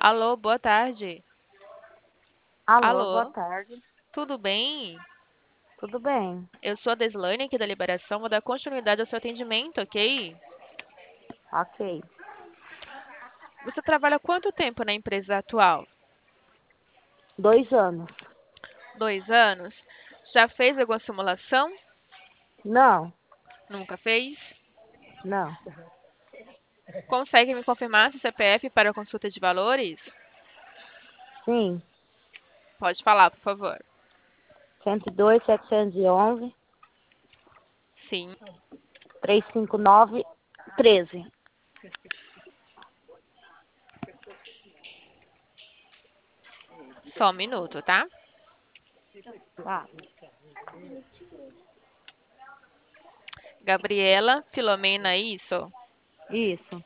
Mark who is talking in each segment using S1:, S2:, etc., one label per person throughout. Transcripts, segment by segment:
S1: Alô, boa tarde.
S2: Alô, boa
S1: Alô,
S2: tarde.
S1: tudo bem?
S2: Tudo bem?
S1: Eu sou a Deslane aqui da Liberação, vou dar continuidade ao seu atendimento, ok?
S2: Ok.
S1: Você trabalha há quanto tempo na empresa atual?
S2: 2 anos.
S1: 2 anos? Já fez alguma simulação?
S2: Não,
S1: Nunca fez?
S2: não.
S1: Consegue me confirmar seu CPF para consulta de valores?
S2: Sim.
S1: Pode falar, por favor.
S2: 102, 711,
S1: Sim,
S2: 359, 13.
S1: só um minuto, tá?
S2: Tá.
S1: Gabriela Filomena, isso?
S2: Isso.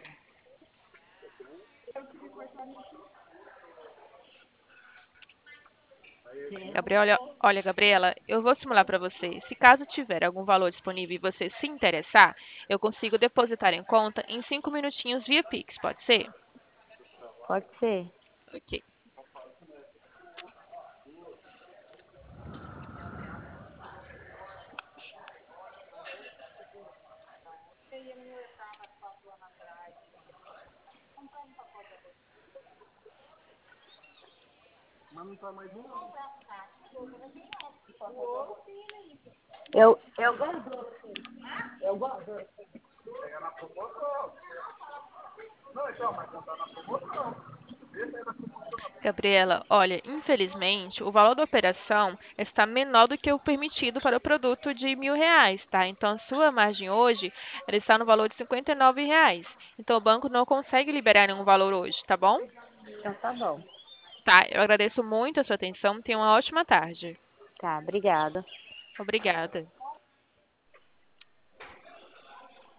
S1: Gabriela, olha, Gabriela, eu vou simular para você. Se caso tiver algum valor disponível e você se interessar, eu consigo depositar em conta em 5 minutinhos via Pix, pode ser?
S2: Pode ser.
S1: Ok.
S2: Eu gosto. Eu gosto.
S1: Gabriela, olha, infelizmente, o valor da operação está menor do que o permitido para o produto de R$ 1.000, tá? Então, a sua margem hoje, ela está no valor de R$ 59. Então, o banco não consegue liberar nenhum valor hoje, tá bom?
S2: Então tá bom.
S1: Tá, eu agradeço muito a sua atenção. Tenha uma ótima tarde.
S2: Tá, obrigada.
S1: Obrigada.